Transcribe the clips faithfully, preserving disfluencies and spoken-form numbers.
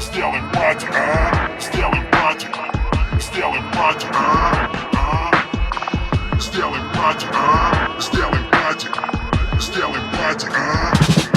Сделаем пати, а? Сделаем пати, сделаем пати, а? А? Сделаем пати, а? Сделаем пати, сделаем пати, а?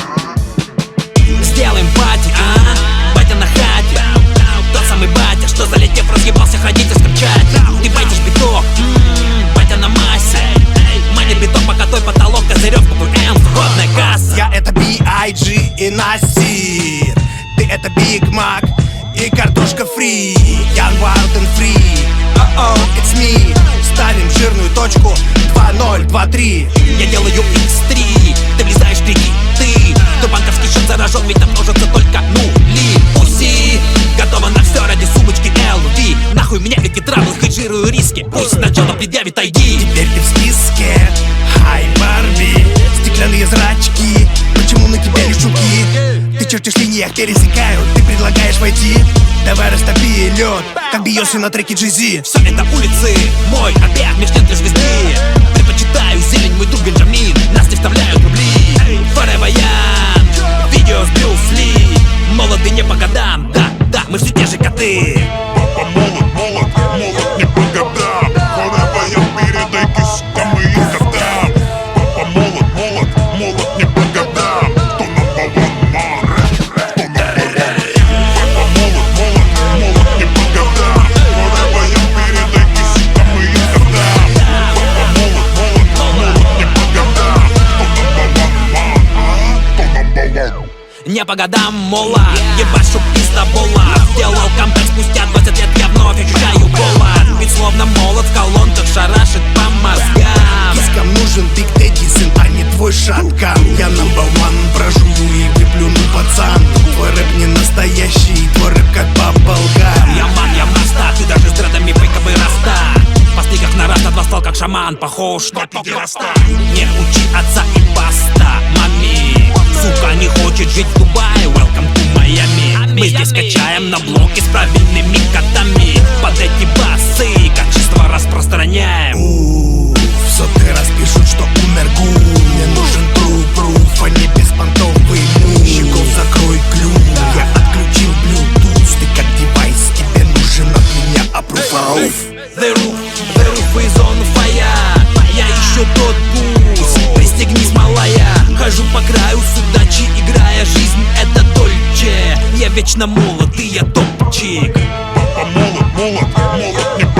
А? Сделаем пати, а? Батя на хате, тот самый батя, что залетев разъебался в родительском чате. Ты байтишь биток, м-м, батя на массе. Манит биток, пока той потолок, козырёв, ППМ, входная касса. Я это би ай джи и Насир, ты это Биг Мак и картошка фри. Young, wild and free, oh-oh, it's me. Ставим жирную точку, два ноль два три. Я делаю икс три, ты влезаешь в кредит, ты. Кто банковский счет заражен, ведь там множатся только нули. Пуси, готова на все ради сумочки эл ви. Нахуй меня эти травлы, хеджирую риски. Пусть сначала предъявит ай ди. Теперь ты в списке, хай Барби. Стеклянные зрачки, почему на тебе лишуки? Ты чертишь линии, их пересекают, ты предлагаешь войти. Давай растопи лед, как Бейонсе на треке Джей-Зи. Все это улицы, мой обед, между для звезды. Предпочитаю зелень, мой друг Бенджамин. Нас не вставляют рубли. Forever Young, видео с Брюс Ли. Молоды не по годам, да, да, мы все те же коты. Папа молод, молод, молод не по годам. Forever Young, передай киска моим котам. Папа молод, молод, молод не по годам. Кто number one, man, кто number one? Папа молод, молод, молод не по годам. Forever Young, передай киска моим котам. Папа молод, молод, молод не по годам. Кто number one, man, кто number one? Не по годам, мола, ебашу пиздобола. Сделал камбэк спустя двадцать лет, я вновь ощущаю голод. Ведь словно молот в колонках шарашит по мозгам. Кискам нужен Биг Дэдди, сын, а не твой шаткан. Я number one, прожую и выплюну, пацан. Твой рэп не настоящий, твой рэп как баблгам. Я ман, я маста, ты даже с дредами фейковый раста. По стиках на раста, два стал как шаман, похож на педераста. Не учи отца и баста, мами. Сука не хочет жить в Дубае, welcome to Miami. Мы здесь качаем на блоке с правильными котами. Под эти басы качество распространяем. Ууу, в сотый раз пишут, что умер гу. Мне нужен true proof, а не беспонтовый мув. Щеков закрой клюв, я отключил Bluetooth. Ты как девайс, тебе нужен от меня approve. The roof, the roof is on fire. Я еще тот гусь, пристегнись, малая. Хожу по краю с удачи, играя жизнь, это Дольче. Я вечно молод, и я топчик. Папа молод, молод, молод не по